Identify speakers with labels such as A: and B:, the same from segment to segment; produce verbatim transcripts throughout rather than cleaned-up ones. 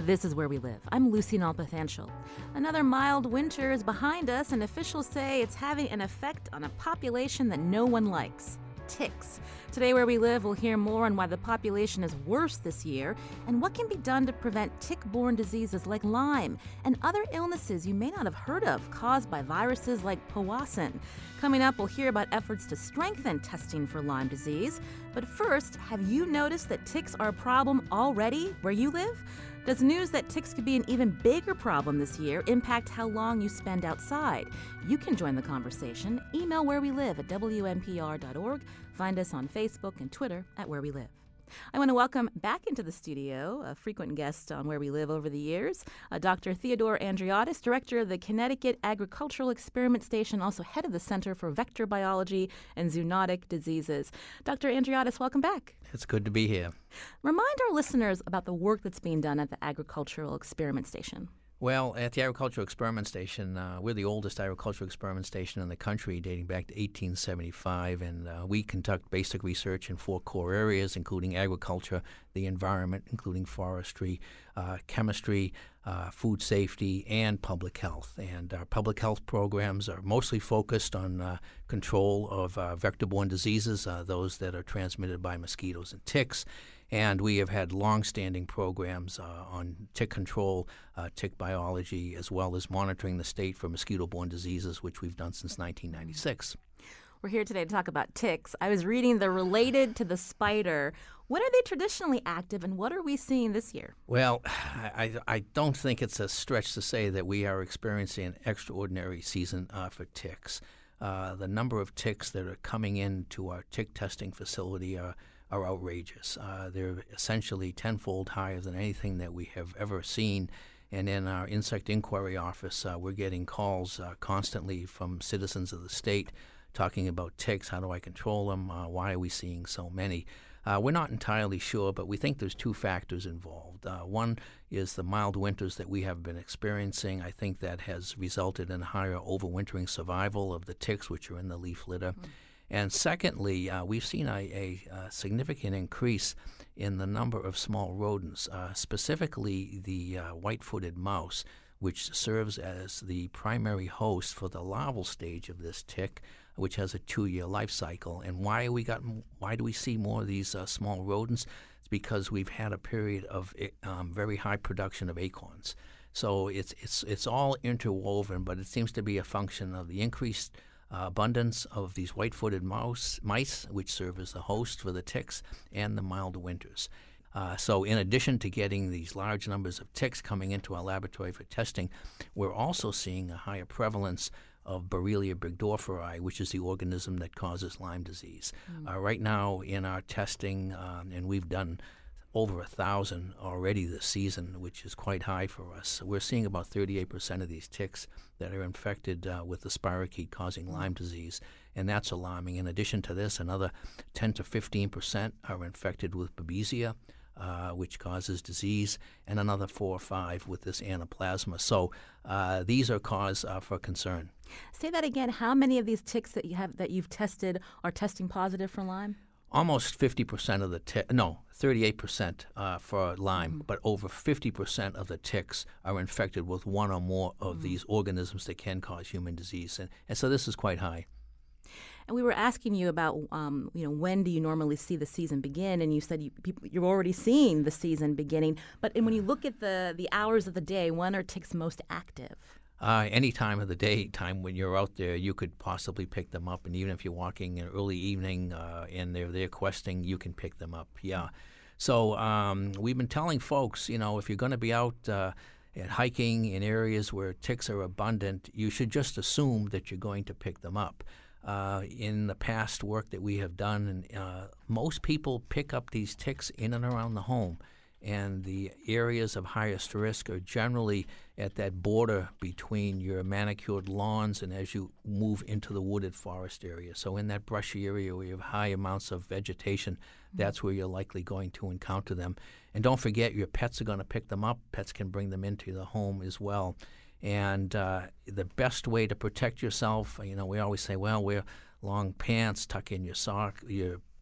A: This is Where We Live. I'm Lucy Nalpathanchel. Another mild winter is behind us, and officials say it's having an effect on a population that no one likes. Ticks. Today, Where We Live, we'll hear more on why the population is worse this year and what can be done to prevent tick-borne diseases like Lyme and other illnesses you may not have heard of caused by viruses like Powassan. Coming up, we'll hear about efforts to strengthen testing for Lyme disease. But first, have you noticed that ticks are a problem already where you live? Does news that ticks could be an even bigger problem this year impact how long you spend outside? You can join the conversation. Email Where We Live at W N P R dot org. Find us on Facebook and Twitter at Where We Live. I want to welcome back into the studio a frequent guest on Where We Live over the years, uh, Doctor Theodore Andriotis, director of the Connecticut Agricultural Experiment Station, also head of the Center for Vector Biology and Zoonotic Diseases. Doctor Andriotis, welcome back.
B: It's good to be here.
A: Remind our listeners about the work that's being done at the Agricultural Experiment Station.
B: Well, at the Agricultural Experiment Station, uh, we're the oldest agricultural experiment station in the country, dating back to eighteen seventy-five, and uh, we conduct basic research in four core areas, including agriculture, the environment, including forestry, uh, chemistry, uh, food safety, and public health. And our public health programs are mostly focused on uh, control of uh, vector-borne diseases, uh, those that are transmitted by mosquitoes and ticks. And we have had long-standing programs uh, on tick control, uh, tick biology, as well as monitoring the state for mosquito-borne diseases, which we've done since nineteen ninety-six.
A: We're here today to talk about ticks. I was reading they're related to the spider. When are they traditionally active, and what are we seeing this year?
B: Well, I, I don't think it's a stretch to say that we are experiencing an extraordinary season uh, for ticks. Uh, the number of ticks that are coming into our tick testing facility are are outrageous. Uh, they're essentially tenfold higher than anything that we have ever seen. And in our insect inquiry office, uh, we're getting calls uh, constantly from citizens of the state talking about ticks. How do I control them? Uh, why are we seeing so many? Uh, we're not entirely sure, but we think there's two factors involved. Uh, one is the mild winters that we have been experiencing. I think that has resulted in higher overwintering survival of the ticks, which are in the leaf litter. Mm-hmm. And secondly, uh, we've seen a, a, a significant increase in the number of small rodents, uh, specifically the uh, white-footed mouse, which serves as the primary host for the larval stage of this tick, which has a two-year life cycle. And why we got why do we see more of these uh, small rodents? It's because we've had a period of um, very high production of acorns. So it's it's it's all interwoven, but it seems to be a function of the increased Uh, abundance of these white-footed mouse, mice, which serve as the host for the ticks, and the mild winters. Uh, so in addition to getting these large numbers of ticks coming into our laboratory for testing, we're also seeing a higher prevalence of Borrelia burgdorferi, which is the organism that causes Lyme disease. Mm. Uh, right now in our testing, uh, and we've done over a thousand already this season, which is quite high for us. We're seeing about thirty-eight percent of these ticks that are infected uh, with the spirochete causing Lyme disease, and that's alarming. In addition to this, another ten to fifteen percent are infected with Babesia, uh, which causes disease, and another four or five with this anaplasma. So uh, these are cause uh, for concern.
A: Say that again. How many of these ticks that you have that you've tested are testing positive for Lyme?
B: Almost fifty percent of the tick, no, thirty-eight percent uh, for Lyme, mm-hmm. but over fifty percent of the ticks are infected with one or more of mm-hmm. these organisms that can cause human disease. And, and so this is quite high.
A: And we were asking you about, um, you know, when do you normally see the season begin? And you said you, people, you're already seeing the season beginning. But when you look at the, the hours of the day, when are ticks most active?
B: Uh, any time of the day, time when you're out there, you could possibly pick them up. And even if you're walking in early evening uh, and they're there questing, you can pick them up. Yeah. So um, we've been telling folks, you know, if you're going to be out uh, and hiking in areas where ticks are abundant, you should just assume that you're going to pick them up. Uh, in the past work that we have done, uh, most people pick up these ticks in and around the home. And the areas of highest risk are generally at that border between your manicured lawns and as you move into the wooded forest area. So in that brushy area where you have high amounts of vegetation, mm-hmm. that's where you're likely going to encounter them. And don't forget, your pets are going to pick them up. Pets can bring them into the home as well. And uh, the best way to protect yourself, you know, we always say, well, wear long pants, tuck in your sock, your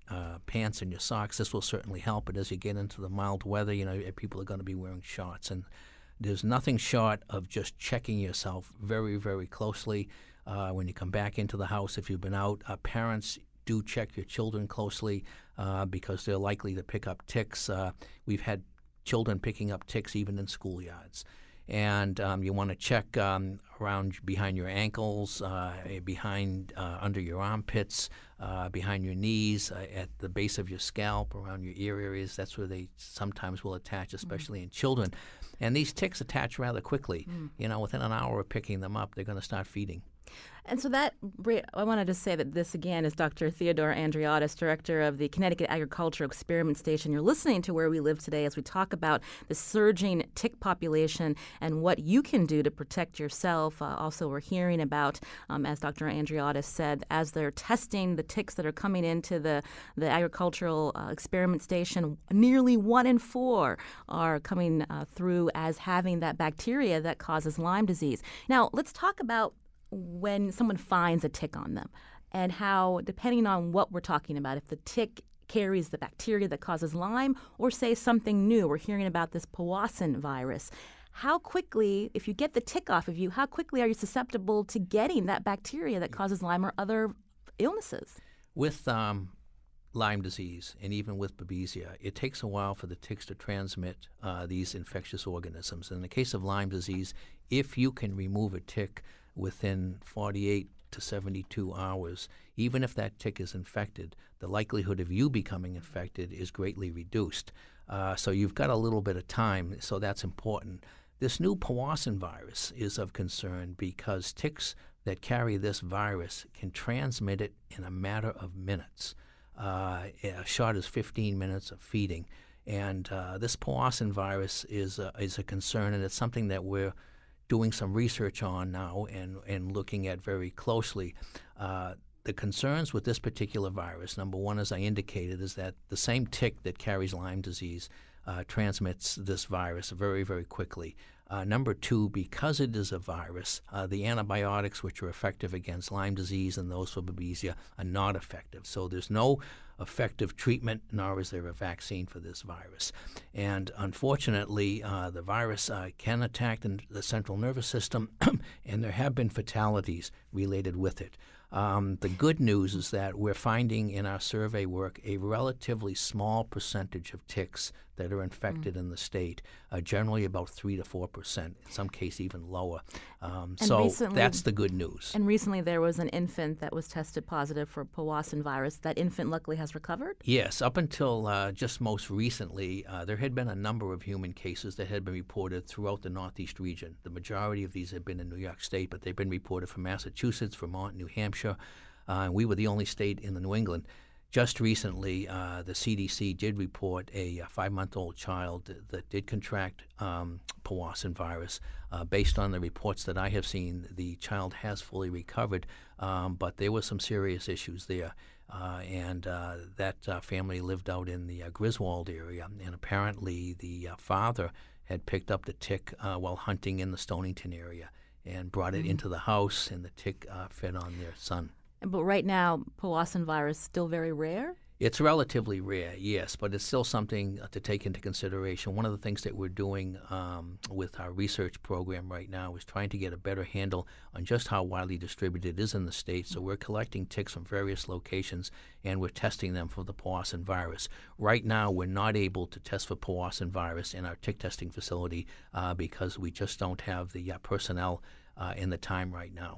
B: uh, pants and your socks, this will certainly help. But as you get into the mild weather, you know, people are going to be wearing shorts. And there's nothing short of just checking yourself very, very closely uh, when you come back into the house. If you've been out, uh, parents, do check your children closely uh, because they're likely to pick up ticks. Uh, we've had children picking up ticks even in schoolyards. And um, you want to check um, around behind your ankles, uh, behind uh, under your armpits, uh, behind your knees, uh, at the base of your scalp, around your ear areas. That's where they sometimes will attach, especially mm. in children. And these ticks attach rather quickly. Mm. You know, within an hour of picking them up, they're going to start feeding.
A: And so that, I wanted to say that this again is Doctor Theodore Andriotis, director of the Connecticut Agricultural Experiment Station. You're listening to Where We Live Today as we talk about the surging tick population and what you can do to protect yourself. Uh, also, we're hearing about, um, as Doctor Andriotis said, as they're testing the ticks that are coming into the, the Agricultural uh, Experiment Station, nearly one in four are coming uh, through as having that bacteria that causes Lyme disease. Now, let's talk about when someone finds a tick on them and how, depending on what we're talking about, if the tick carries the bacteria that causes Lyme or, say, something new. We're hearing about this Powassan virus. How quickly, if you get the tick off of you, how quickly are you susceptible to getting that bacteria that causes Lyme or other illnesses?
B: With um, Lyme disease and even with Babesia, it takes a while for the ticks to transmit uh, these infectious organisms. In the case of Lyme disease, if you can remove a tick within forty-eight to seventy-two hours, even if that tick is infected, the likelihood of you becoming infected is greatly reduced. Uh, so you've got a little bit of time, so that's important. This new Powassan virus is of concern because ticks that carry this virus can transmit it in a matter of minutes. Uh, a shot is fifteen minutes of feeding. And uh, this Powassan virus is a, is a concern, and it's something that we're doing some research on now and, and looking at very closely. Uh, the concerns with this particular virus, number one, as I indicated, is that the same tick that carries Lyme disease uh, transmits this virus very, very quickly. Uh, number two, because it is a virus, uh, the antibiotics which are effective against Lyme disease and those for Babesia are not effective. So there's no effective treatment, nor is there a vaccine for this virus. And unfortunately, uh, the virus uh, can attack the, the central nervous system, and there have been fatalities related with it. Um, the good news is that we're finding in our survey work a relatively small percentage of ticks that are infected mm. in the state, uh, generally about three to four percent, in some cases even lower. Um, so recently, that's the good news.
A: And recently there was an infant that was tested positive for Powassan virus. That infant luckily has recovered?
B: Yes. Up until uh, just most recently, uh, there had been a number of human cases that had been reported throughout the Northeast region. The majority of these had been in New York State, but they've been reported from Massachusetts, Vermont, New Hampshire. Uh, and we were the only state in the New England. Just recently, uh, the C D C did report a, a five-month-old child that, that did contract um, Powassan virus. Uh, based on the reports that I have seen, the child has fully recovered, um, but there were some serious issues there. Uh, and uh, that uh, family lived out in the uh, Griswold area, and apparently the uh, father had picked up the tick uh, while hunting in the Stonington area and brought it mm-hmm. into the house, and the tick uh, fed on their son.
A: But right now, Powassan virus still very rare?
B: It's relatively rare, yes, but it's still something to take into consideration. One of the things that we're doing um, with our research program right now is trying to get a better handle on just how widely distributed it is in the state. So we're collecting ticks from various locations, and we're testing them for the Powassan virus. Right now, we're not able to test for Powassan virus in our tick testing facility uh, because we just don't have the uh, personnel uh, and the time right now.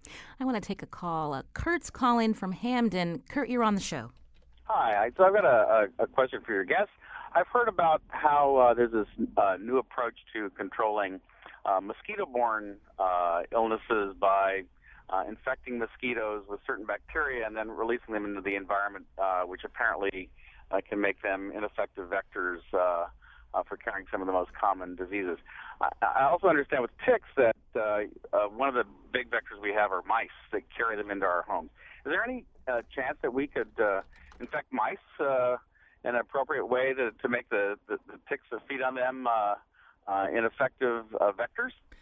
A: I want to take a call. Uh, Kurt's calling from Hamden. Kurt, you're on the show.
C: Hi. So I've got a, a, a question for your guest. I've heard about how uh, there's this uh, new approach to controlling uh, mosquito-borne uh, illnesses by uh, infecting mosquitoes with certain bacteria and then releasing them into the environment, uh, which apparently uh, can make them ineffective vectors uh, uh, for carrying some of the most common diseases. I, I also understand with ticks that uh, uh, one of the big vectors we have are mice that carry them into our homes. Is there any uh, chance that we could uh, infect mice uh, in an appropriate way to, to make the, the, the ticks that feed on them uh, uh, ineffective uh, vectors?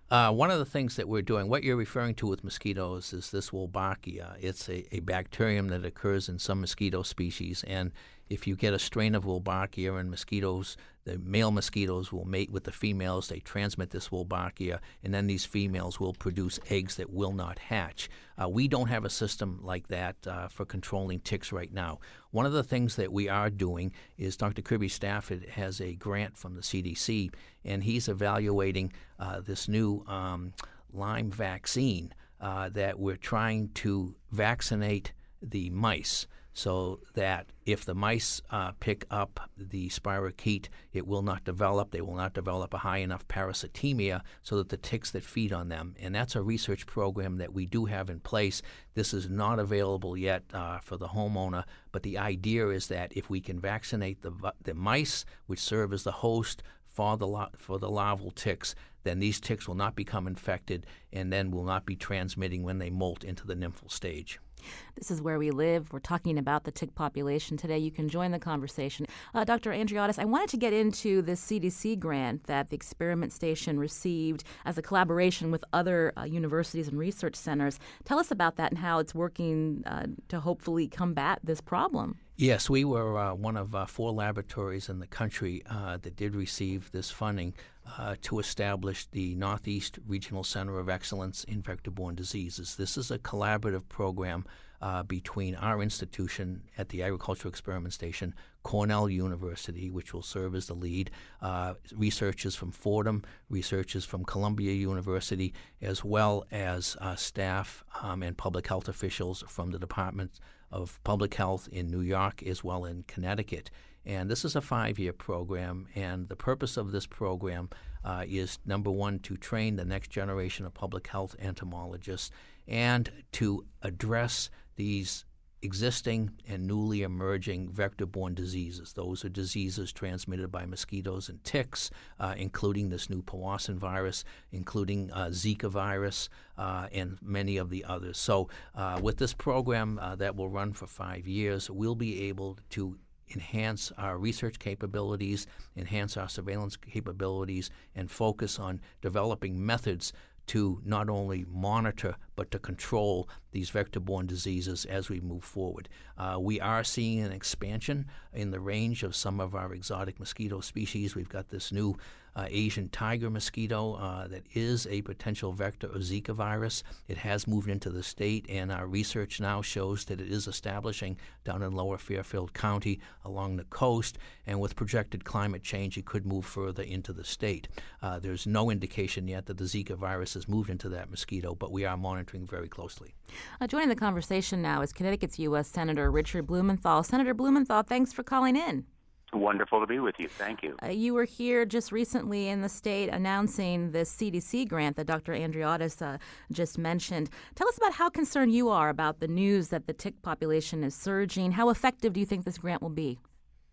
B: Uh, one of the things that we're doing, what you're referring to with mosquitoes, is this Wolbachia. It's a, a bacterium that occurs in some mosquito species, and if you get a strain of Wolbachia and mosquitoes, the male mosquitoes will mate with the females. They transmit this Wolbachia, and then these females will produce eggs that will not hatch. Uh, we don't have a system like that uh, for controlling ticks right now. One of the things that we are doing is Doctor Kirby Stafford has a grant from the C D C, and he's evaluating uh, this new um, Lyme vaccine uh, that we're trying to vaccinate the mice, so that if the mice uh, pick up the spirochete, it will not develop. They will not develop a high enough parasitemia so that the ticks that feed on them. And that's a research program that we do have in place. This is not available yet uh, for the homeowner, but the idea is that if we can vaccinate the, the mice, which serve as the host for the, for the larval ticks, then these ticks will not become infected and then will not be transmitting when they molt into the nymphal stage.
A: This is Where We Live. We're talking about the tick population today. You can join the conversation. Uh, Doctor Andriotis, I wanted to get into this C D C grant that the Experiment Station received as a collaboration with other uh, universities and research centers. Tell us about that and how it's working uh, to hopefully combat this problem.
B: Yes, we were uh, one of uh, four laboratories in the country uh, that did receive this funding uh, to establish the Northeast Regional Center of Excellence in Vector-Borne Diseases. This is a collaborative program uh, between our institution at the Agricultural Experiment Station, Cornell University, which will serve as the lead, uh, researchers from Fordham, researchers from Columbia University, as well as uh, staff um, and public health officials from the Department of Public Health in New York as well in Connecticut. And this is a five-year program, and the purpose of this program uh, is, number one, to train the next generation of public health entomologists and to address these existing and newly emerging vector-borne diseases. Those are diseases transmitted by mosquitoes and ticks, uh, including this new Powassan virus, including uh, Zika virus, uh, and many of the others. So uh, with this program uh, that will run for five years, we'll be able to enhance our research capabilities, enhance our surveillance capabilities, and focus on developing methods to not only monitor but to control these vector-borne diseases as we move forward. Uh, we are seeing an expansion in the range of some of our exotic mosquito species. We've got this new uh, Asian tiger mosquito uh, that is a potential vector of Zika virus. It has moved into the state, and our research now shows that it is establishing down in Lower Fairfield County along the coast, and with projected climate change, it could move further into the state. Uh, there's no indication yet that the Zika virus has moved into that mosquito, but we are monitoring very closely.
A: Uh, joining the conversation now is Connecticut's U S Senator Richard Blumenthal. Senator Blumenthal, thanks for calling in.
D: Wonderful to be with you. Thank you.
A: Uh, you were here just recently in the state announcing the C D C grant that Doctor Andriotis uh, just mentioned. Tell us about how concerned you are about the news that the tick population is surging. How effective do you think this grant will be?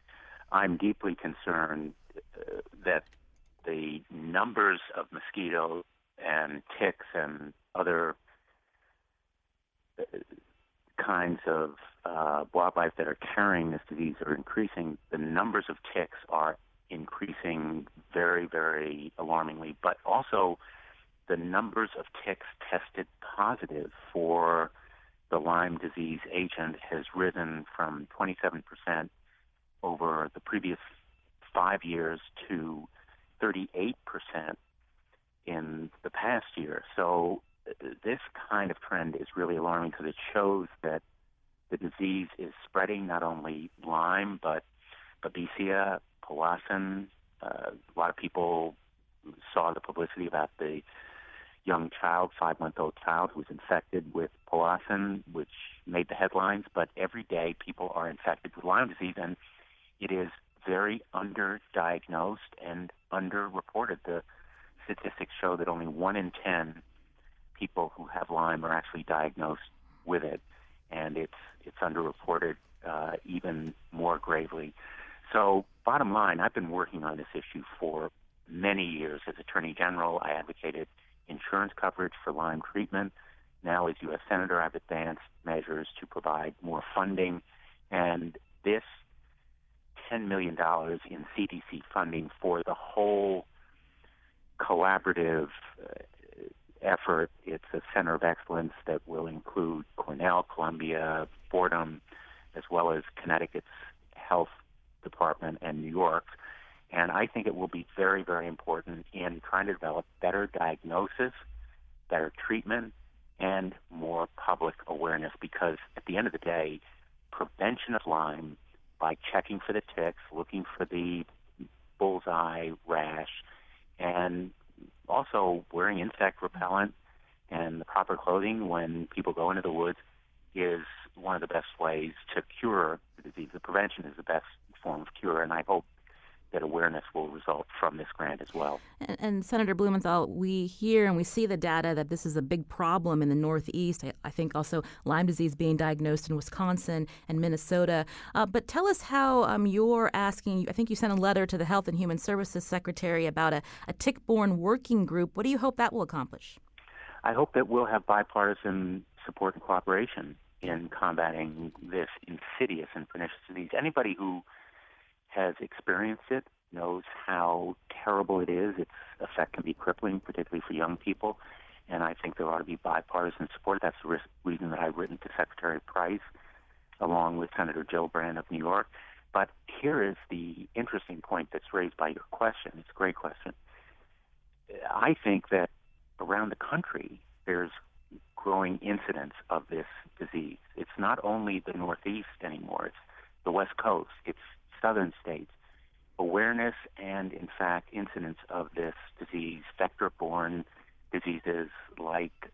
D: I'm deeply concerned uh, that the numbers of mosquitoes and ticks and other uh, kinds of uh, wildlife that are carrying this disease are increasing. The numbers of ticks are increasing very, very alarmingly, but also the numbers of ticks tested positive for the Lyme disease agent has risen from twenty-seven percent over the previous five years to thirty-eight percent in the past year. So this kind of trend is really alarming because it shows that the disease is spreading, not only Lyme, but Babesia, Powassan. Uh, a lot of people saw the publicity about the young child, five-month-old child who was infected with Powassan, which made the headlines. But every day people are infected with Lyme disease, and it is very underdiagnosed and underreported. The statistics show that only one in ten people who have Lyme are actually diagnosed with it, and it's it's underreported uh, even more gravely. So bottom line, I've been working on this issue for many years. As Attorney General, I advocated insurance coverage for Lyme treatment. Now as U S Senator, I've advanced measures to provide more funding, and this ten million dollars in C D C funding for the whole collaborative uh, effort. It's a center of excellence that will include Cornell, Columbia, Fordham, as well as Connecticut's health department and New York's. And I think it will be very, very important in trying to develop better diagnosis, better treatment, and more public awareness, because at the end of the day, prevention of Lyme by checking for the ticks, looking for the bullseye rash, and also wearing insect repellent and the proper clothing when people go into the woods is one of the best ways to cure the disease. The prevention is the best form of cure, and I hope that awareness will result from this grant as well.
A: And, and Senator Blumenthal, we hear and we see the data that this is a big problem in the Northeast. I, I think also Lyme disease being diagnosed in Wisconsin and Minnesota. Uh, but tell us how um, you're asking, I think you sent a letter to the Health and Human Services Secretary about a, a tick-borne working group. What do you hope that will accomplish?
D: I hope that we'll have bipartisan support and cooperation in combating this insidious and pernicious disease. Anybody who has experienced it knows how terrible it is. Its effect can be crippling, particularly for young people, and I think there ought to be bipartisan support. That's the reason that I've written to Secretary Price, along with Senator Gillibrand of New York. But here is the interesting point that's raised by your question. It's a great question. I think that around the country, there's growing incidence of this disease. It's not only the Northeast anymore. It's the West Coast. It's southern states. Awareness and, in fact, incidence of this disease, vector-borne diseases like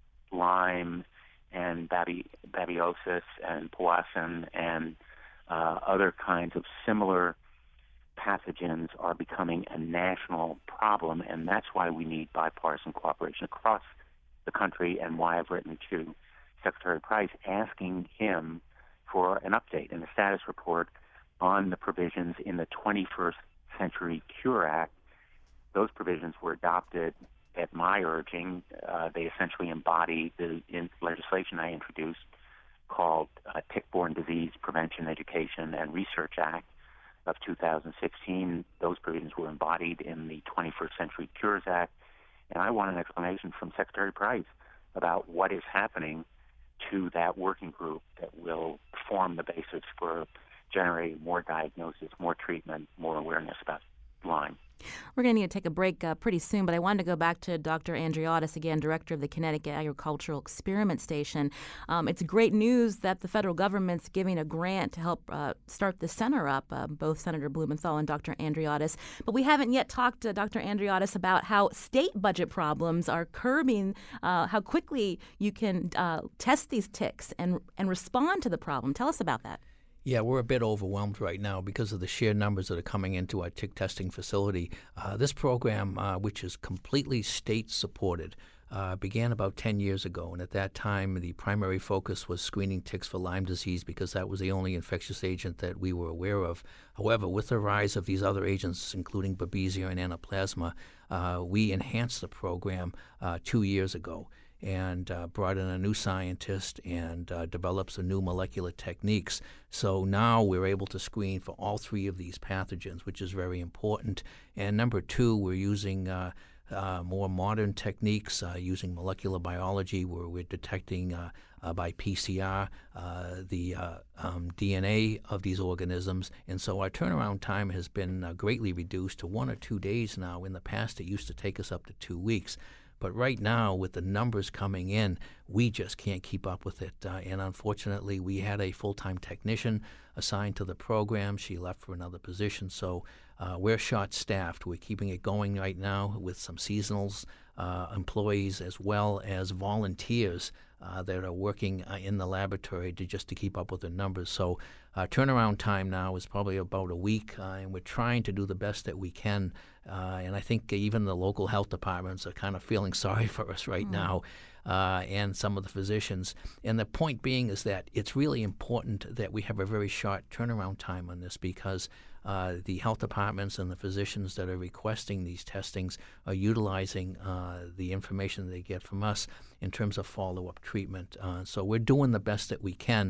D: Lyme and babi- babiosis and Powassan and uh, other kinds of similar pathogens are becoming a national problem, and that's why we need bipartisan cooperation across the country, and why I've written to Secretary Price asking him for an update and a status report on the provisions in the twenty-first Century Cure Act. Those provisions were adopted at my urging. Uh, they essentially embody the in legislation I introduced called uh, Tick-Borne Disease Prevention, Education, and Research Act of two thousand sixteen. Those provisions were embodied in the twenty-first Century Cures Act. And I want an explanation from Secretary Price about what is happening to that working group that will form the basis for generating more diagnosis, more treatment, more awareness about Lyme.
A: We're going to need to take a break uh, pretty soon, but I wanted to go back to Doctor Andriotis again, director of the Connecticut Agricultural Experiment Station. Um, it's great news that the federal government's giving a grant to help uh, start the center up, uh, both Senator Blumenthal and Doctor Andriotis. But we haven't yet talked to Doctor Andriotis about how state budget problems are curbing uh, how quickly you can uh, test these ticks and, and respond to the problem. Tell us about that.
B: Yeah, we're a bit overwhelmed right now because of the sheer numbers that are coming into our tick testing facility. Uh, this program, uh, which is completely state-supported, uh, began about ten years ago. And at that time, the primary focus was screening ticks for Lyme disease because that was the only infectious agent that we were aware of. However, with the rise of these other agents, including Babesia and Anaplasma, uh, we enhanced the program uh, two years ago. and uh, brought in a new scientist and uh, developed some new molecular techniques. So now we're able to screen for all three of these pathogens, which is very important. And number two, we're using uh, uh, more modern techniques, uh, using molecular biology, where we're detecting uh, uh, by P C R uh, the uh, um, D N A of these organisms. And so our turnaround time has been uh, greatly reduced to one or two days now. In the past, it used to take us up to two weeks. But right now, with the numbers coming in, we just can't keep up with it. Uh, and unfortunately, we had a full-time technician assigned to the program. She left for another position. So uh, we're short-staffed. We're keeping it going right now with some seasonals, uh, employees, as well as volunteers uh, that are working uh, in the laboratory to just to keep up with the numbers. So uh, turnaround time now is probably about a week, uh, and we're trying to do the best that we can. Uh, and I think even the local health departments are kind of feeling sorry for us right mm. now, uh, and some of the physicians. And the point being is that it's really important that we have a very short turnaround time on this, because uh, the health departments and the physicians that are requesting these testings are utilizing uh, the information they get from us in terms of follow-up treatment. Uh, so we're doing the best that we can,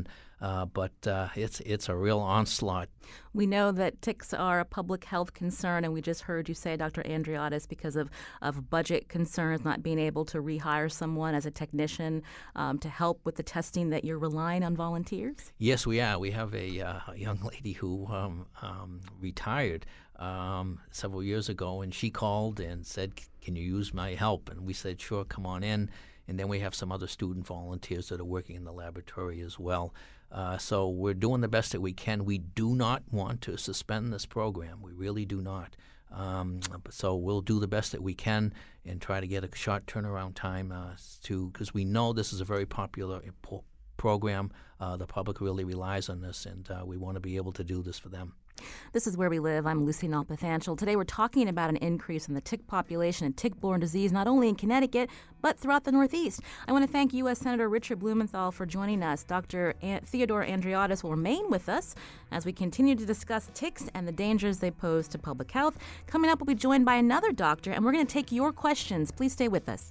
B: uh, but uh, it's it's a real onslaught.
A: We know that ticks are a public health concern, and we just heard you say, Doctor Andriotis, because of, of budget concerns, not being able to rehire someone as a technician um, to help with the testing, that you're relying on volunteers?
B: Yes, we are. We have a, uh, a young lady who um, um, retired um, several years ago, and she called and said, can you use my help? And we said, sure, come on in. And then we have some other student volunteers that are working in the laboratory as well. Uh, so we're doing the best that we can. We do not want to suspend this program. We really do not. Um, so we'll do the best that we can and try to get a short turnaround time uh, to, because we know this is a very popular impo- program. Uh, the public really relies on this, and uh, we want to be able to do this for them.
A: This is Where We Live. I'm Lucy Nalpathanchil. Today we're talking about an increase in the tick population and tick-borne disease, not only in Connecticut, but throughout the Northeast. I want to thank U S Senator Richard Blumenthal for joining us. Doctor A- Theodore Andriotis will remain with us as we continue to discuss ticks and the dangers they pose to public health. Coming up, we'll be joined by another doctor, and we're going to take your questions. Please stay with us.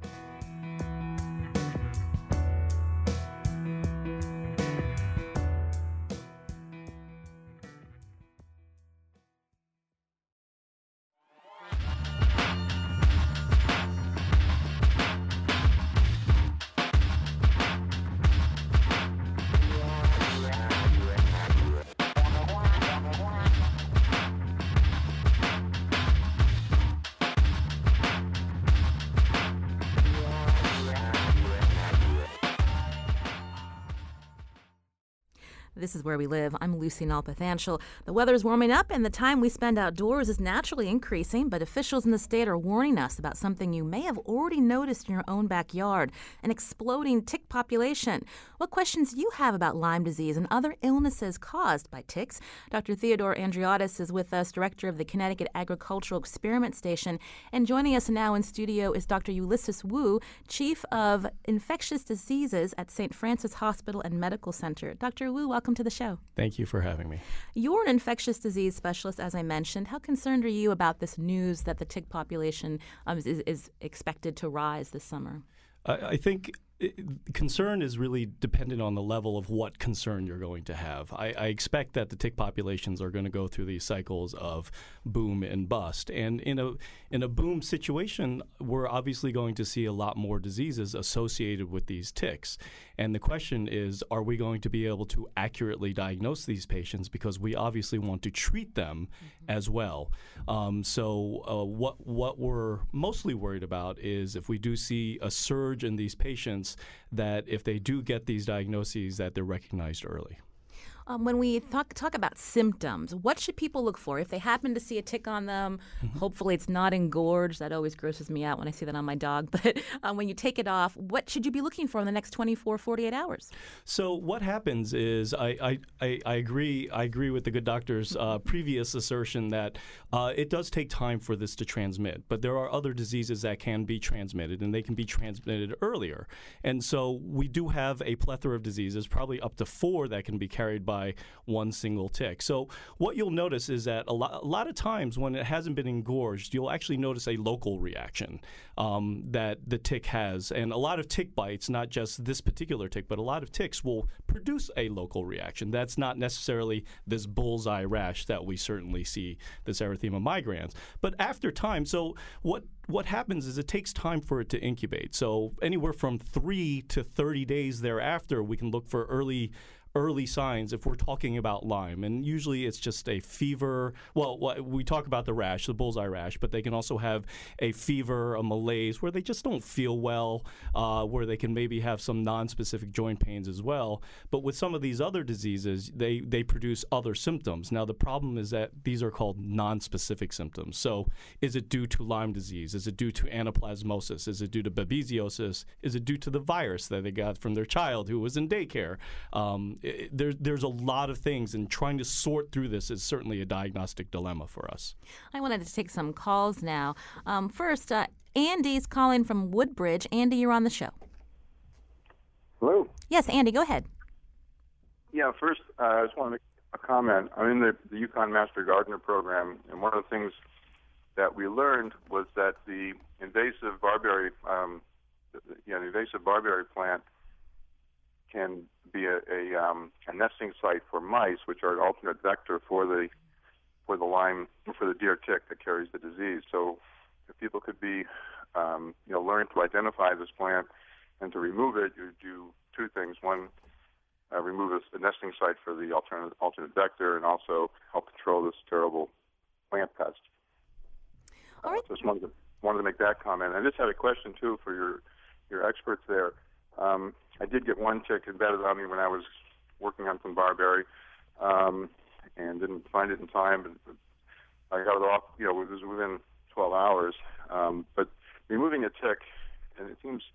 A: This is Where We Live. I'm Lucy Nalpathanchil. The weather is warming up and the time we spend outdoors is naturally increasing, but officials in the state are warning us about something you may have already noticed in your own backyard, an exploding tick population. What questions do you have about Lyme disease and other illnesses caused by ticks? Doctor Theodore Andriotis is with us, director of the Connecticut Agricultural Experiment Station, and joining us now in studio is Doctor Ulysses Wu, chief of infectious diseases at Saint Francis Hospital and Medical Center. Doctor Wu, welcome to the show.
E: Thank you for having me.
A: You're an infectious disease specialist, as I mentioned. How concerned are you about this news that the tick population um, is, is expected to rise this summer?
E: I, I think it, concern is really dependent on the level of what concern you're going to have. I, I expect that the tick populations are going to go through these cycles of boom and bust. And in a in a boom situation, we're obviously going to see a lot more diseases associated with these ticks. And the question is, are we going to be able to accurately diagnose these patients? Because we obviously want to treat them mm-hmm. as well. Um, so uh, what what we're mostly worried about is if we do see a surge in these patients, that if they do get these diagnoses, that they're recognized early.
A: Um, when we talk, talk about symptoms, what should people look for? If they happen to see a tick on them, mm-hmm. hopefully it's not engorged. That always grosses me out when I see that on my dog. But um, when you take it off, what should you be looking for in the next twenty-four, forty-eight hours?
E: So what happens is I, I, I, I agree I agree with the good doctor's uh, previous assertion that uh, it does take time for this to transmit. But there are other diseases that can be transmitted, and they can be transmitted earlier. And so we do have a plethora of diseases, probably up to four that can be carried by by one single tick. So what you'll notice is that a lot, a lot of times when it hasn't been engorged, you'll actually notice a local reaction um, that the tick has. And a lot of tick bites, not just this particular tick, but a lot of ticks will produce a local reaction. That's not necessarily this bullseye rash that we certainly see, this erythema migrans. But after time, so what What happens is it takes time for it to incubate. So anywhere from three to thirty days thereafter, we can look for early early signs if we're talking about Lyme. And usually it's just a fever. Well, we talk about the rash, the bullseye rash, but they can also have a fever, a malaise, where they just don't feel well, uh, where they can maybe have some non-specific joint pains as well. But with some of these other diseases, they, they produce other symptoms. Now, the problem is that these are called non-specific symptoms. So is it due to Lyme disease? Is it due to anaplasmosis? Is it due to babesiosis? Is it due to the virus that they got from their child who was in daycare? Um, it, there, there's a lot of things, and trying to sort through this is certainly a diagnostic dilemma for us.
A: I wanted to take some calls now. Um, first, uh, Andy's calling from Woodbridge. Andy, you're on the show.
F: Hello.
A: Yes, Andy, go ahead.
F: Yeah, first, uh, I just want to make a comment. I'm in the, the Yukon Master Gardener program, and one of the things that we learned was that the invasive barberry, um, the, yeah, the invasive barberry plant can be a, a, um, a nesting site for mice, which are an alternate vector for the for the Lyme, for the deer tick that carries the disease. So if people could be, um, you know, learn to identify this plant and to remove it, you do two things. One, uh, remove a, a nesting site for the alternate, alternate vector, and also help control this terrible plant pest.
A: All right.
F: Uh, just wanted to, wanted to make that comment. I just had a question, too, for your, your experts there. Um, I did get one tick embedded on me when I was working on some barberry, um, and didn't find it in time. But I got it off, you know, it was within twelve hours. Um, but removing a tick, and it seems,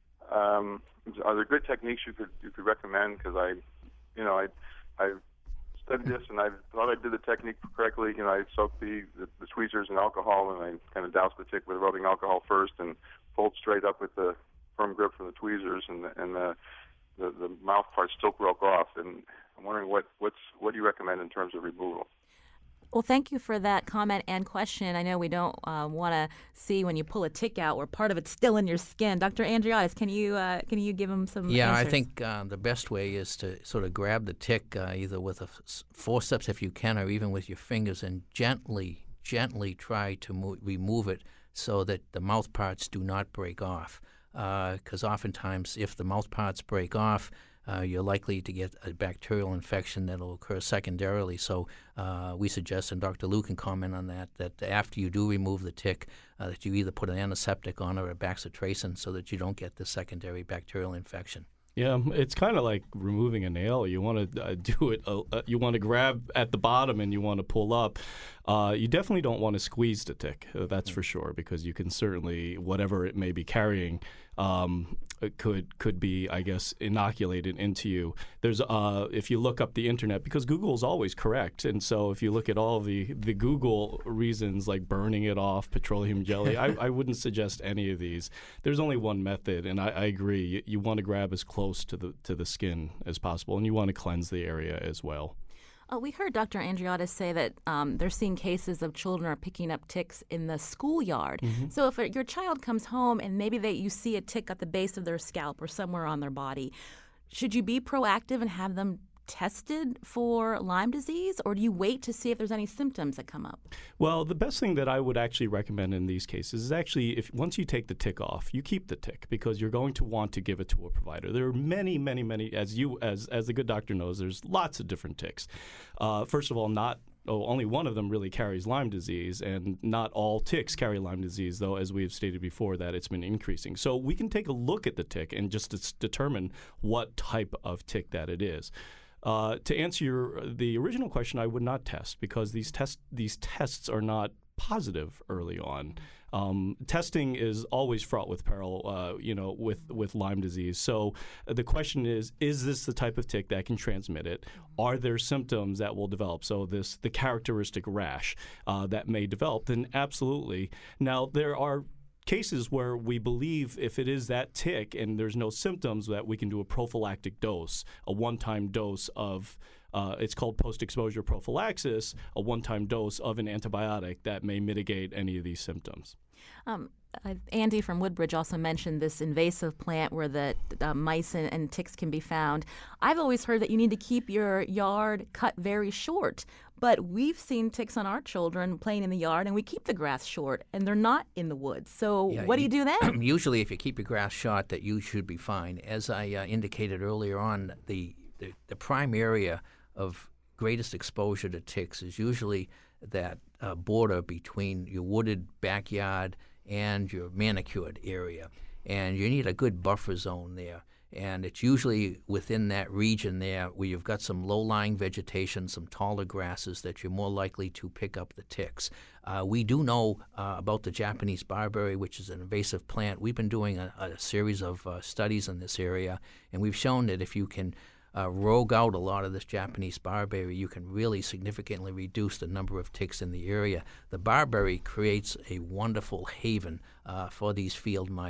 F: um, are there good techniques you could you could recommend? Because I, you know, I I studied this and I thought I did the technique correctly. You know, I soaked the, the, the tweezers in alcohol and I kind of doused the tick with rubbing alcohol first and pulled straight up with the firm grip from the tweezers, and the, and the, the the mouth part still broke off. And I'm wondering what what's what do you recommend in terms of removal?
A: Well, thank you for that comment and question. I know we don't uh, want to see when you pull a tick out where part of it's still in your skin. Doctor Andriotis, can you uh, can you give him some
B: Yeah,
A: answers?
B: I think uh, the best way is to sort of grab the tick uh, either with a f- forceps if you can, or even with your fingers, and gently, gently try to mo- remove it so that the mouth parts do not break off. Because uh, oftentimes, if the mouth parts break off, uh, you're likely to get a bacterial infection that will occur secondarily. So uh, we suggest, and Doctor Liu can comment on that, that after you do remove the tick, uh, that you either put an antiseptic on or a bacitracin so that you don't get the secondary bacterial infection.
E: Yeah, it's kind of like removing a nail. You want to uh, do it. Uh, you want to grab at the bottom and you want to pull up. Uh, you definitely don't want to squeeze the tick. Uh, that's for sure, because you can certainly, whatever it may be carrying, um, it could could be, I guess, inoculated into you. There's, uh, if you look up the internet, because Google is always correct, and so if you look at all the the Google reasons like burning it off, petroleum jelly, I, I wouldn't suggest any of these. There's only one method, and I, I agree. You, you want to grab as close to the to the skin as possible, and you want to cleanse the area as well.
A: Uh, we heard Doctor Andriotis say that um, they're seeing cases of children are picking up ticks in the schoolyard. Mm-hmm. So if a, your child comes home and maybe they, you see a tick at the base of their scalp or somewhere on their body, should you be proactive and have them tested for Lyme disease, or do you wait to see if there's any symptoms that come up?
E: Well, the best thing that I would actually recommend in these cases is actually, if once you take the tick off, you keep the tick, because you're going to want to give it to a provider. There are many, many, many, as you, as as the good doctor knows, there's lots of different ticks. Uh, first of all, not Oh, only one of them really carries Lyme disease, and not all ticks carry Lyme disease, though, as we've stated before, that it's been increasing. So we can take a look at the tick and just to determine what type of tick that it is. Uh, to answer your the original question, I would not test, because these test these tests are not positive early on. Um, testing is always fraught with peril, uh, you know, with, with Lyme disease. So uh, the question is, is this the type of tick that can transmit it? Are there symptoms that will develop? So this the characteristic rash uh, that may develop, then absolutely. Now, there are cases where we believe if it is that tick and there's no symptoms, that we can do a prophylactic dose, a one-time dose of Uh, it's called post-exposure prophylaxis, a one-time dose of an antibiotic that may mitigate any of these symptoms.
A: Um, uh, Andy from Woodbridge also mentioned this invasive plant where the uh, mice and, and ticks can be found. I've always heard that you need to keep your yard cut very short, but we've seen ticks on our children playing in the yard, and we keep the grass short, and they're not in the woods. So
B: Yeah,
A: what do you do then?
B: Usually, if you keep your grass short, that you should be fine. As I uh, indicated earlier on, the, the, the prime area of greatest exposure to ticks is usually that uh, border between your wooded backyard and your manicured area. And you need a good buffer zone there. And it's usually within that region there where you've got some low-lying vegetation, some taller grasses, that you're more likely to pick up the ticks. Uh, we do know uh, about the Japanese barberry, which is an invasive plant. We've been doing a, a series of uh, studies in this area, and we've shown that if you can Uh, rogue out a lot of this Japanese barberry, you can really significantly reduce the number of ticks in the area. The barberry creates a wonderful haven uh, for these field mice,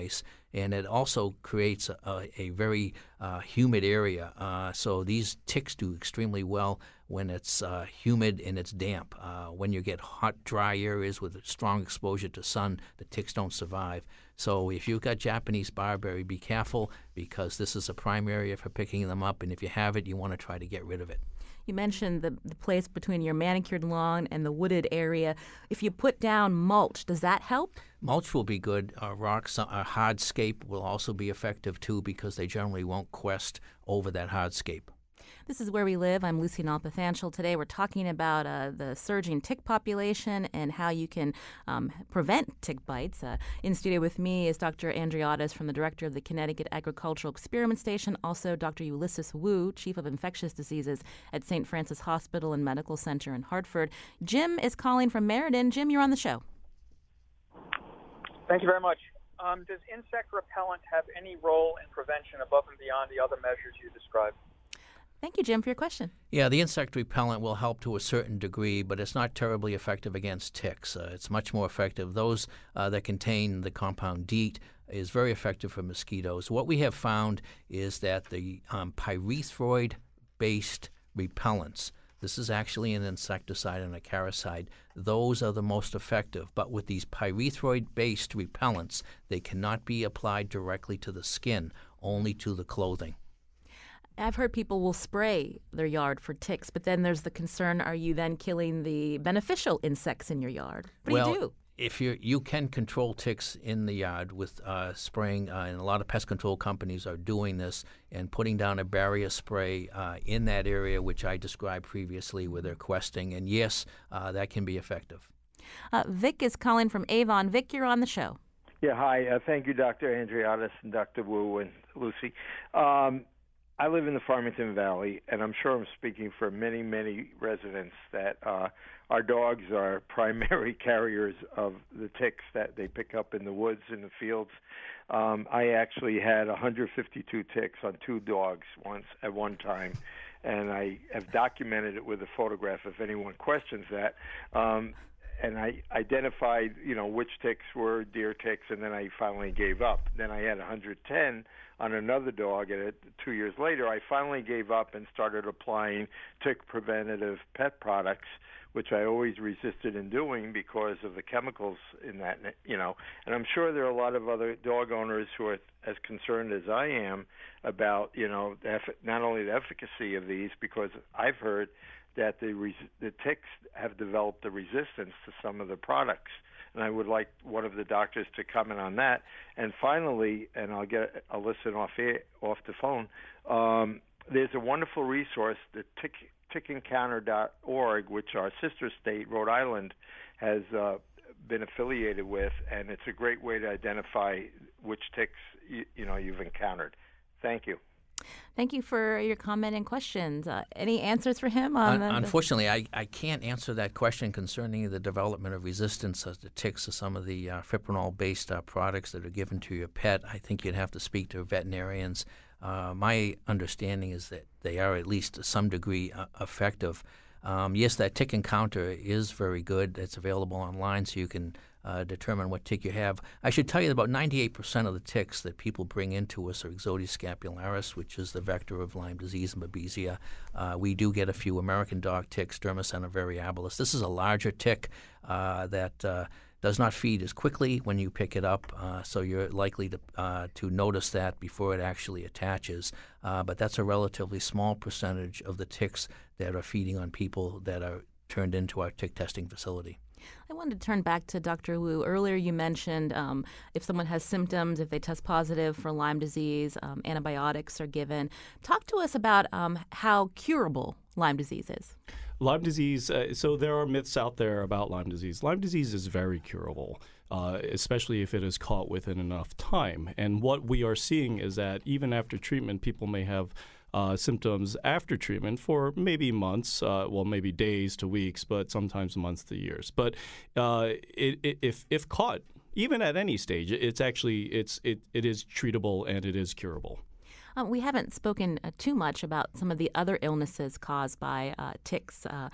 B: and it also creates a, a very uh, humid area. Uh, so these ticks do extremely well when it's uh, humid and it's damp. Uh, when you get hot, dry areas with strong exposure to sun, the ticks don't survive. So if you've got Japanese barberry, be careful because this is a prime area for picking them up, and if you have it, you want to try to get rid of it.
A: You mentioned the, the place between your manicured lawn and the wooded area. If you put down mulch, does that help?
B: Mulch will be good. Uh, rocks, uh, hardscape will also be effective too because they generally won't quest over that hardscape.
A: This is Where We Live. I'm Lucy Nalpathanchel. Today we're talking about uh, the surging tick population and how you can um, prevent tick bites. Uh, in studio with me is Doctor Andriotis from the director of the Connecticut Agricultural Experiment Station, also Doctor Ulysses Wu, chief of infectious diseases at Saint Francis Hospital and Medical Center in Hartford. Jim is calling from Meriden. Jim, you're on the show.
G: Thank you very much. Um, does insect repellent have any role in prevention above and beyond the other measures you described?
A: Thank you, Jim, for your question.
B: Yeah, the insect repellent will help to a certain degree, but it's not terribly effective against ticks. Uh, it's much more effective. Those uh, that contain the compound DEET is very effective for mosquitoes. What we have found is that the um, pyrethroid-based repellents, this is actually an insecticide and a acaricide, those are the most effective. But with these pyrethroid-based repellents, they cannot be applied directly to the skin, only to the clothing.
A: I've heard people will spray their yard for ticks, but then there's the concern, are you then killing the beneficial insects in your yard? What
B: well,
A: do you do?
B: If you you can control ticks in the yard with uh, spraying, uh, and a lot of pest control companies are doing this and putting down a barrier spray uh, in that area, which I described previously where they're questing. And yes, uh, that can be effective.
A: Uh, Vic is calling from Avon. Vic, you're on the show.
H: Yeah, hi. Uh, thank you, Doctor Andriotis and Doctor Wu and Lucy. Um, I live in the Farmington Valley, and I'm sure I'm speaking for many, many residents that uh, our dogs are primary carriers of the ticks that they pick up in the woods, in the fields. Um, I actually had one hundred fifty-two ticks on two dogs once at one time, and I have documented it with a photograph if anyone questions that. Um, and I identified, you know, which ticks were deer ticks, and then I finally gave up. Then I had one hundred ten on another dog, and it, two years later, I finally gave up and started applying tick preventative pet products, which I always resisted in doing because of the chemicals in that, you know. And I'm sure there are a lot of other dog owners who are as concerned as I am about, you know, the eff- not only the efficacy of these, because I've heard that the res- the ticks have developed a resistance to some of the products. And I would like one of the doctors to comment on that. And finally, and I'll get I'll listen off air, off the phone. Um, there's a wonderful resource, the tick, tick encounter dot org, which our sister state, Rhode Island, has uh, been affiliated with, and it's a great way to identify which ticks you, you know you've encountered. Thank you.
A: Thank you for your comment and questions. Uh, any answers for him? On
B: Un-
A: the,
B: unfortunately, I, I can't answer that question concerning the development of resistance to ticks to some of the uh, fipronil-based uh, products that are given to your pet. I think you'd have to speak to veterinarians. Uh, my understanding is that they are at least to some degree uh, effective. Um, yes, that tick encounter is very good. It's available online, so you can uh, determine what tick you have. I should tell you that about ninety-eight percent of the ticks that people bring into us are Ixodes scapularis, which is the vector of Lyme disease and Babesia. Uh, we do get a few American dog ticks, Dermacentor variabilis. This is a larger tick uh, that uh, does not feed as quickly when you pick it up, uh, so you're likely to uh, to notice that before it actually attaches. Uh, but that's a relatively small percentage of the ticks that are feeding on people that are turned into our tick testing facility.
A: I wanted to turn back to Doctor Wu. Earlier you mentioned um, if someone has symptoms, if they test positive for Lyme disease, um, antibiotics are given. Talk to us about um, how curable Lyme disease is.
E: Lyme disease, uh, so there are myths out there about Lyme disease. Lyme disease is very curable, uh, especially if it is caught within enough time. And what we are seeing is that even after treatment, people may have uh, symptoms after treatment for maybe months, uh, well, maybe days to weeks, but sometimes months to years. But uh, it, it, if if caught, even at any stage, it's actually it's it, it is treatable and it is curable.
A: Um, we haven't spoken uh, too much about some of the other illnesses caused by uh, ticks. Uh,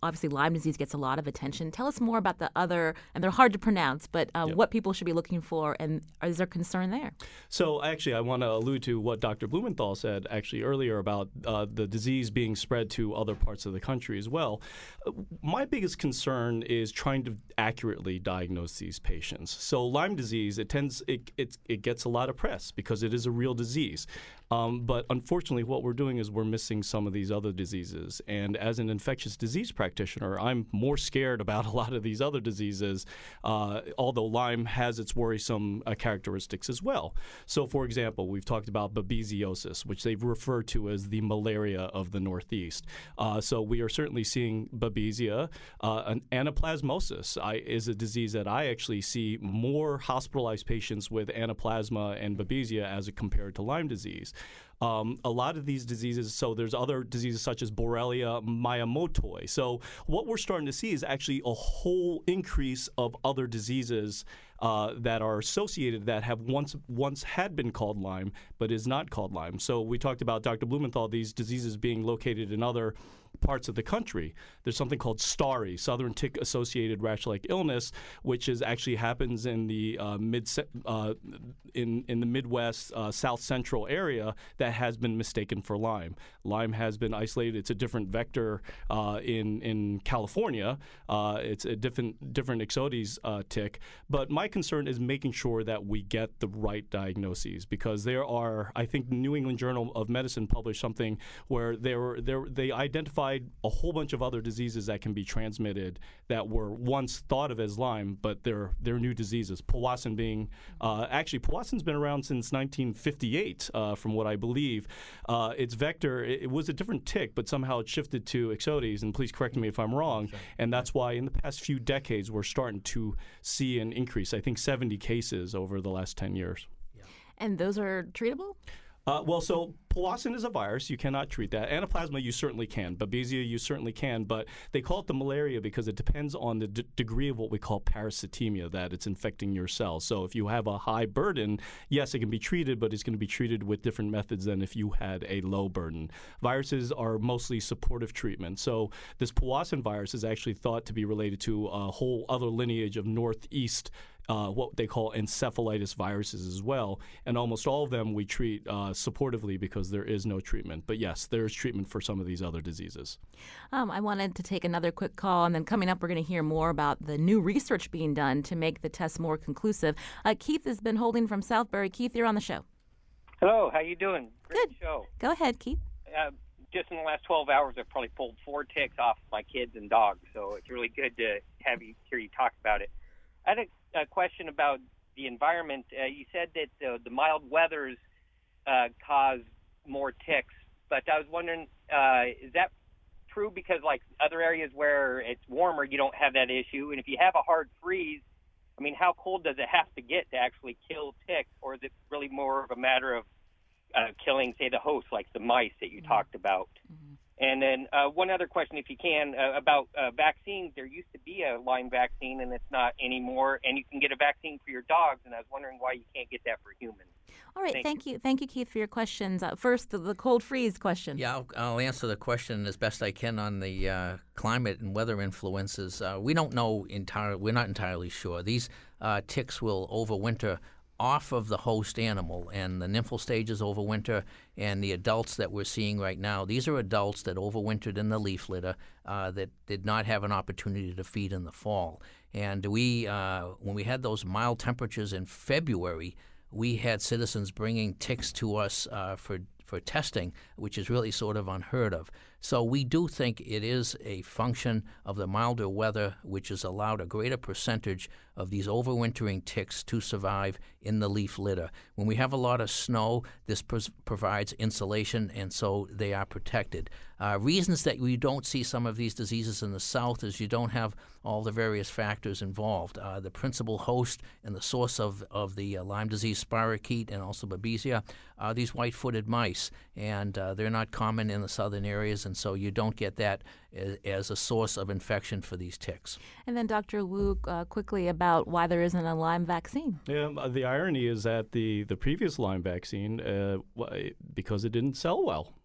A: obviously Lyme disease gets a lot of attention. Tell us more about the other, and they're hard to pronounce, but uh, yep. what people should be looking for, and is there concern there?
E: So actually, I want to allude to what Doctor Blumenthal said actually earlier about uh, the disease being spread to other parts of the country as well. Uh, my biggest concern is trying to accurately diagnose these patients. So Lyme disease, it tends, it, it, it gets a lot of press because it is a real disease. Um, but unfortunately, what we're doing is we're missing some of these other diseases. And as an infectious disease practitioner, I'm more scared about a lot of these other diseases, uh, although Lyme has its worrisome uh, characteristics as well. So, for example, we've talked about babesiosis, which they've referred to as the malaria of the Northeast. Uh, so we are certainly seeing babesia. Uh, an anaplasmosis I, is a disease that I actually see more hospitalized patients with anaplasma and babesia as compared to Lyme disease. Um, a lot of these diseases, so there's other diseases such as Borrelia miyamotoi. So what we're starting to see is actually a whole increase of other diseases uh, that are associated that have once once had been called Lyme, but is not called Lyme. So we talked about, Doctor Blumenthal, these diseases being located in other parts of the country. There's something called STARI, Southern Tick-Associated Rash-like Illness, which is actually happens in the uh, mid uh, in in the Midwest, uh, South Central area that has been mistaken for Lyme. Lyme has been isolated. It's a different vector uh, in in California. Uh, it's a different different Ixodes uh, tick. But my concern is making sure that we get the right diagnoses, because there are, I think, the New England Journal of Medicine published something where they were there they identified a whole bunch of other diseases that can be transmitted that were once thought of as Lyme, but they're they're new diseases. Powassan being uh, actually Powassan's been around since nineteen fifty-eight, uh, from what I believe. Uh, its vector it, it was a different tick, but somehow it shifted to Ixodes. And please correct me if I'm wrong. Sure. And that's why in the past few decades we're starting to see an increase. I think seventy cases over the last ten years.
A: Yeah. And those are treatable?
E: Uh, well, so Powassan is a virus. You cannot treat that. Anaplasma, you certainly can. Babesia, you certainly can. But they call it the malaria because it depends on the d- degree of what we call parasitemia, that it's infecting your cells. So if you have a high burden, yes, it can be treated, but it's going to be treated with different methods than if you had a low burden. Viruses are mostly supportive treatment. So this Powassan virus is actually thought to be related to a whole other lineage of northeast Uh, what they call encephalitis viruses as well. And almost all of them we treat uh, supportively because there is no treatment. But yes, there is treatment for some of these other diseases.
A: Um, I wanted to take another quick call, and then coming up we're going to hear more about the new research being done to make the test more conclusive. Uh, Keith has been holding from Southbury. Keith, you're on the show.
I: Hello, how you doing? Great
A: Good.
I: show.
A: Go ahead, Keith.
I: Uh, just in the last twelve hours, I've probably pulled four ticks off my kids and dogs, so it's really good to have you hear you talk about it. I had a, a question about the environment. Uh, you said that uh, the mild weathers uh, cause more ticks, but I was wondering, uh, is that true? Because like other areas where it's warmer, you don't have that issue. And if you have a hard freeze, I mean, how cold does it have to get to actually kill ticks? Or is it really more of a matter of uh, killing, say, the host, like the mice that you mm-hmm. talked about? Mm-hmm. And then uh, one other question, if you can, uh, about uh, vaccines. There used to be a Lyme vaccine, and it's not anymore. And you can get a vaccine for your dogs, and I was wondering why you can't get that for humans.
A: All right,
I: thank,
A: thank you.
I: you.
A: Thank you, Keith, for your questions. Uh, first, the, the cold freeze question.
B: Yeah, I'll, I'll answer the question as best I can on the uh, climate and weather influences. Uh, we don't know entirely. We're not entirely sure. These uh, ticks will overwinter off of the host animal, and the nymphal stages overwinter, and the adults that we're seeing right now, these are adults that overwintered in the leaf litter uh, that did not have an opportunity to feed in the fall. And we, uh, when we had those mild temperatures in February, we had citizens bringing ticks to us uh, for for testing, which is really sort of unheard of. So we do think it is a function of the milder weather, which has allowed a greater percentage of these overwintering ticks to survive in the leaf litter. When we have a lot of snow, this pr- provides insulation, and so they are protected. Uh, reasons that we don't see some of these diseases in the south is you don't have all the various factors involved. Uh, the principal host and the source of, of the uh, Lyme disease spirochete and also babesia are these white-footed mice, and uh, they're not common in the southern areas, and so you don't get that as, as a source of infection for these ticks.
A: And then Doctor Wu, uh, quickly about why there isn't a Lyme vaccine.
E: Yeah, the irony is that the, the previous Lyme vaccine, uh, because it didn't sell well.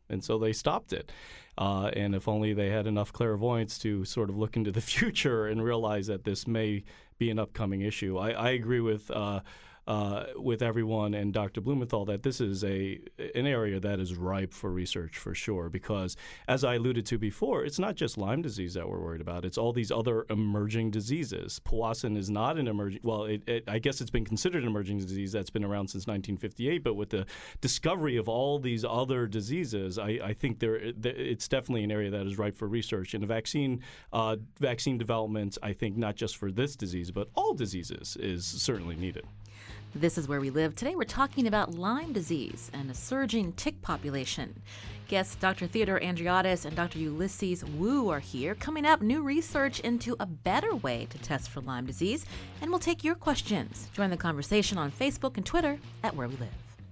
E: And so they stopped it. Uh, and if only they had enough clairvoyance to sort of look into the future and realize that this may be an upcoming issue. I, I agree with uh, uh, with everyone and Doctor Blumenthal that this is a an area that is ripe for research for sure, because as I alluded to before, it's not just Lyme disease that we're worried about. It's all these other emerging diseases. Powassan is not an emerging, well, it, it, I guess it's been considered an emerging disease that's been around since nineteen fifty-eight, but with the discovery of all these other diseases, I, I think there it's definitely an area that is ripe for research. And a vaccine, uh, vaccine development, I think not just for this disease, but all diseases is certainly needed.
A: This is Where We Live. Today we're talking about Lyme disease and a surging tick population. Guests Doctor Theodore Andriotis and Doctor Ulysses Wu are here. Coming up, new research into a better way to test for Lyme disease, and we'll take your questions. Join the conversation on Facebook and Twitter at Where We Live.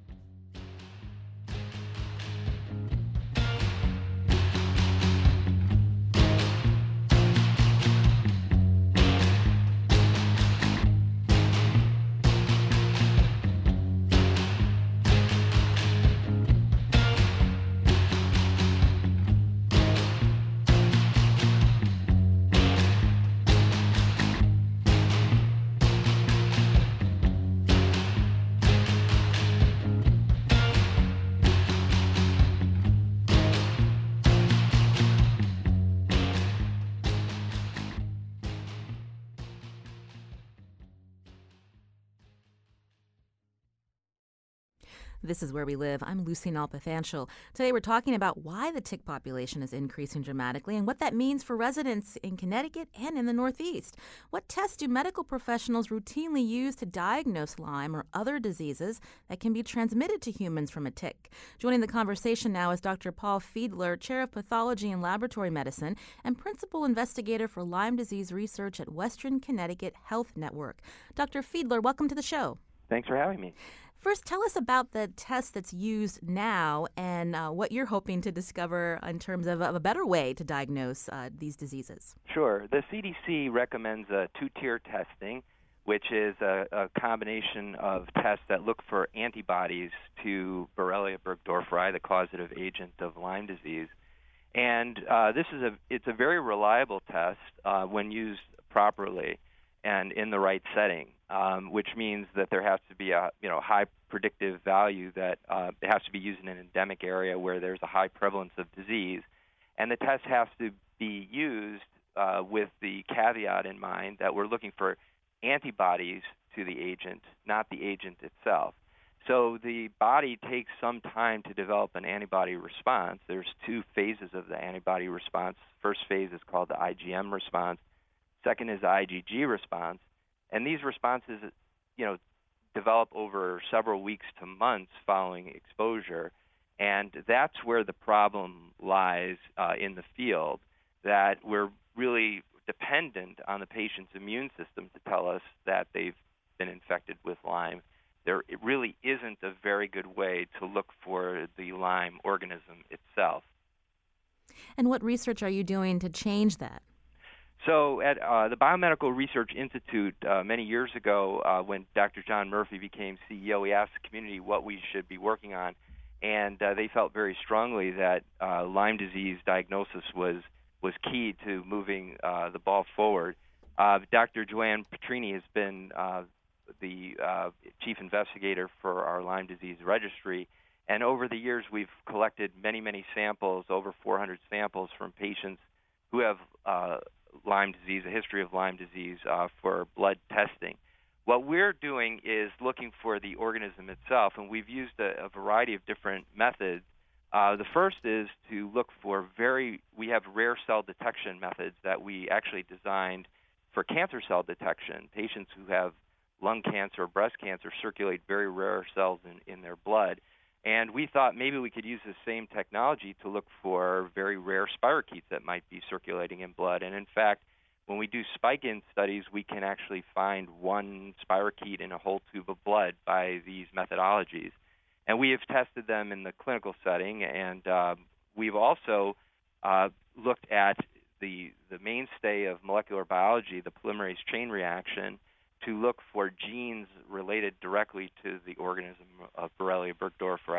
A: This is Where We Live. I'm Lucy Nalpathanchel. Today we're talking about why the tick population is increasing dramatically and what that means for residents in Connecticut and in the Northeast. What tests do medical professionals routinely use to diagnose Lyme or other diseases that can be transmitted to humans from a tick? Joining the conversation now is Doctor Paul Fiedler, Chair of Pathology and Laboratory Medicine and Principal Investigator for Lyme Disease Research at Western Connecticut Health Network. Doctor Fiedler, welcome to the show.
J: Thanks for having me.
A: First, tell us about the test that's used now and uh, what you're hoping to discover in terms of, of a better way to diagnose uh, these diseases.
J: Sure. The C D C recommends a two-tier testing, which is a, a combination of tests that look for antibodies to Borrelia burgdorferi, the causative agent of Lyme disease. And uh, this is a it's a very reliable test uh, when used properly and in the right setting, um, which means that there has to be a you know high predictive value, that uh, it has to be used in an endemic area where there's a high prevalence of disease, and the test has to be used uh, with the caveat in mind that we're looking for antibodies to the agent, not the agent itself. So the body takes some time to develop an antibody response. There's two phases of the antibody response. First phase is called the I G M response. Second is the I G G response, and these responses, you know, develop over several weeks to months following exposure, and that's where the problem lies uh, in the field, that we're really dependent on the patient's immune system to tell us that they've been infected with Lyme. There it really isn't a very good way to look for the Lyme organism itself.
A: And what research are you doing to change that?
J: So at uh, the Biomedical Research Institute uh, many years ago, uh, when Doctor John Murphy became C E O, he asked the community what we should be working on, and uh, they felt very strongly that uh, Lyme disease diagnosis was was key to moving uh, the ball forward. Uh, Doctor Joanne Petrini has been uh, the uh, chief investigator for our Lyme disease registry, and over the years we've collected many, many samples, over four hundred samples from patients who have uh, Lyme disease, a history of Lyme disease, uh, for blood testing. What we're doing is looking for the organism itself, and we've used a, a variety of different methods. Uh, the first is to look for very, we have rare cell detection methods that we actually designed for cancer cell detection. Patients who have lung cancer or breast cancer circulate very rare cells in, in their blood. And we thought maybe we could use the same technology to look for very rare spirochetes that might be circulating in blood. And in fact, when we do spike-in studies, we can actually find one spirochete in a whole tube of blood by these methodologies. And we have tested them in the clinical setting, and uh, we've also uh, looked at the, the mainstay of molecular biology, the polymerase chain reaction, to look for genes related directly to the organism of Borrelia burgdorferi.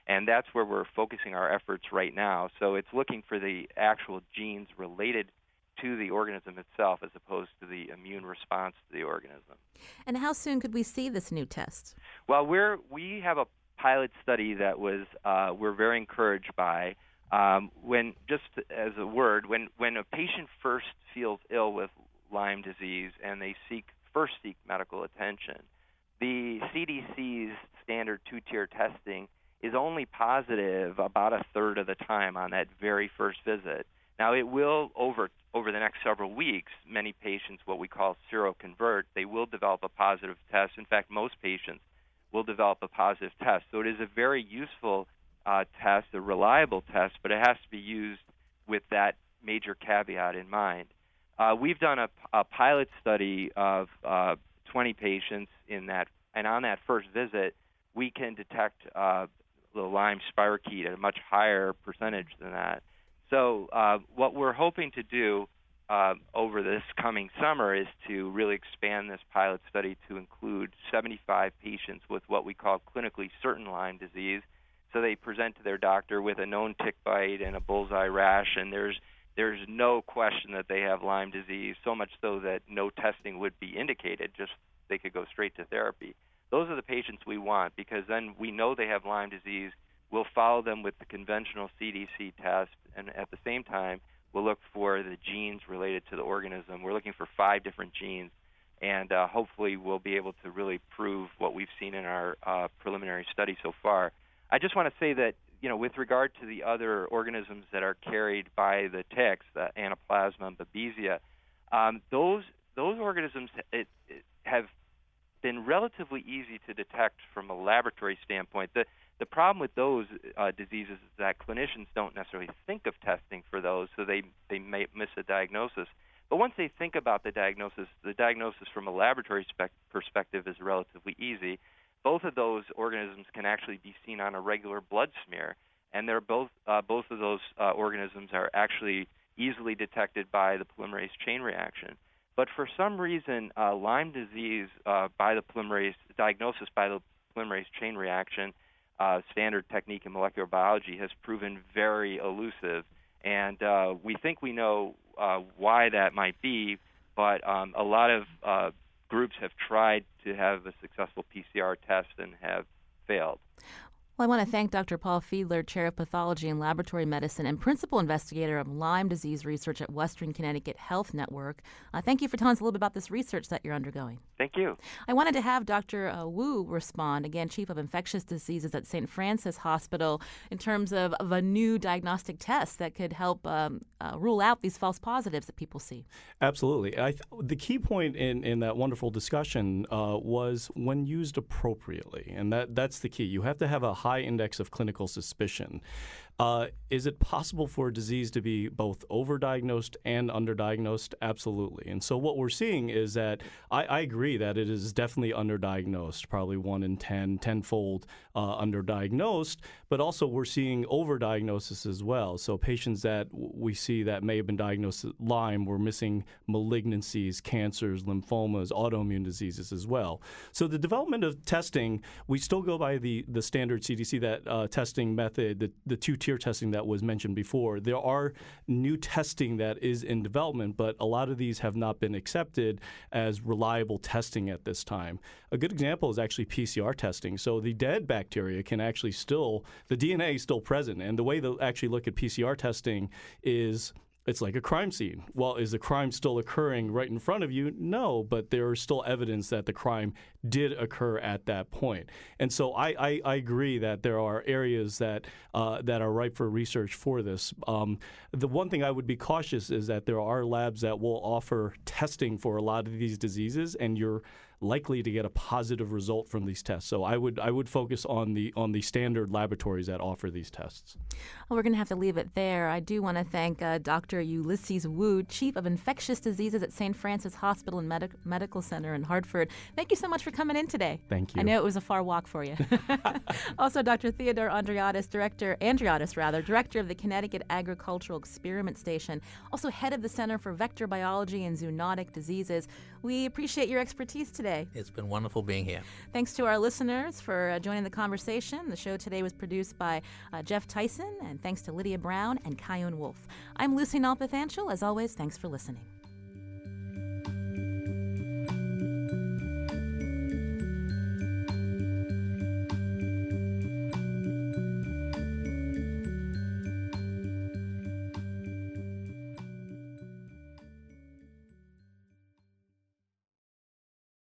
J: And that's where we're focusing our efforts right now. So it's looking for the actual genes related to the organism itself as opposed to the immune response to the organism.
A: And how soon could we see this new test?
J: Well, we're, we have a pilot study that was uh, we're very encouraged by. Um, when, just as a word, when, when a patient first feels ill with Lyme disease and they seek first seek medical attention, the C D C's standard two-tier testing is only positive about a third of the time on that very first visit. Now, it will, over over the next several weeks, many patients, what we call seroconvert, they will develop a positive test. In fact, most patients will develop a positive test. So it is a very useful uh, test, a reliable test, but it has to be used with that major caveat in mind. Uh, we've done a, a pilot study of uh, twenty patients in that, and on that first visit, we can detect uh, the Lyme spirochete at a much higher percentage than that. So uh, what we're hoping to do uh, over this coming summer is to really expand this pilot study to include seventy-five patients with what we call clinically certain Lyme disease. So they present to their doctor with a known tick bite and a bullseye rash, and there's there's no question that they have Lyme disease, so much so that no testing would be indicated, just they could go straight to therapy. Those are the patients we want, because then we know they have Lyme disease. We'll follow them with the conventional C D C test, and at the same time, we'll look for the genes related to the organism. We're looking for five different genes, and uh, hopefully we'll be able to really prove what we've seen in our uh, preliminary study so far. I just want to say that, you know, with regard to the other organisms that are carried by the ticks, the Anaplasma and Babesia, um, those those organisms it, it have been relatively easy to detect from a laboratory standpoint. The The problem with those uh, diseases is that clinicians don't necessarily think of testing for those, so they, they may miss a diagnosis. But once they think about the diagnosis, the diagnosis from a laboratory spec- perspective is relatively easy. Both of those organisms can actually be seen on a regular blood smear, and they're both uh, both of those uh, organisms are actually easily detected by the polymerase chain reaction. But for some reason, uh, Lyme disease uh, by the polymerase diagnosis by the polymerase chain reaction, Uh, standard technique in molecular biology, has proven very elusive, and uh, we think we know uh, why that might be, but um, a lot of uh, groups have tried to have a successful P C R test and have failed.
A: Well, I want to thank Doctor Paul Fiedler, Chair of Pathology and Laboratory Medicine and Principal Investigator of Lyme Disease Research at Western Connecticut Health Network. Uh, thank you for telling us a little bit about this research that you're undergoing.
J: Thank you.
A: I wanted to have Doctor Uh, Wu respond, again, Chief of Infectious Diseases at Saint Francis Hospital, in terms of, of a new diagnostic test that could help um, uh, rule out these false positives that people see.
E: Absolutely. I th- the key point in, in that wonderful discussion uh, was when used appropriately, and that, that's the key. You have to have a high index of clinical suspicion. Uh, is it possible for a disease to be both overdiagnosed and underdiagnosed? Absolutely. And so what we're seeing is that I, I agree that it is definitely underdiagnosed, probably one in ten, tenfold uh, underdiagnosed, but also we're seeing overdiagnosis as well. So patients that we see that may have been diagnosed with Lyme were missing malignancies, cancers, lymphomas, autoimmune diseases as well. So the development of testing, we still go by the, the standard C D C, that uh, testing method, the, the two-tier testing that was mentioned before. There are new testing that is in development, but a lot of these have not been accepted as reliable testing at this time. A good example is actually P C R testing. So the dead bacteria can actually still, the D N A is still present. And the way they actually look at P C R testing is it's like a crime scene. Well, is the crime still occurring right in front of you? No, but there is still evidence that the crime did occur at that point. And so I, I, I agree that there are areas that uh, that are ripe for research for this. Um, the one thing I would be cautious is that there are labs that will offer testing for a lot of these diseases, and you're likely to get a positive result from these tests. So I would I would focus on the on the standard laboratories that offer these tests.
A: Well, we're going to have to leave it there. I do want to thank uh, Doctor Ulysses Wu, Chief of Infectious Diseases at Saint Francis Hospital and Medi- Medical Center in Hartford. Thank you so much for coming in today.
E: Thank you.
A: I know it was a far walk for you. Also, Doctor Theodore Andreadis, Director Andreadis rather, Director of the Connecticut Agricultural Experiment Station, also head of the Center for Vector Biology and Zoonotic Diseases. We appreciate your expertise today.
B: It's been wonderful being here.
A: Thanks to our listeners for uh, joining the conversation. The show today was produced by uh, Jeff Tyson, and thanks to Lydia Brown and Kyone Wolf. I'm Lucy Nalpathanchel. As always, thanks for listening.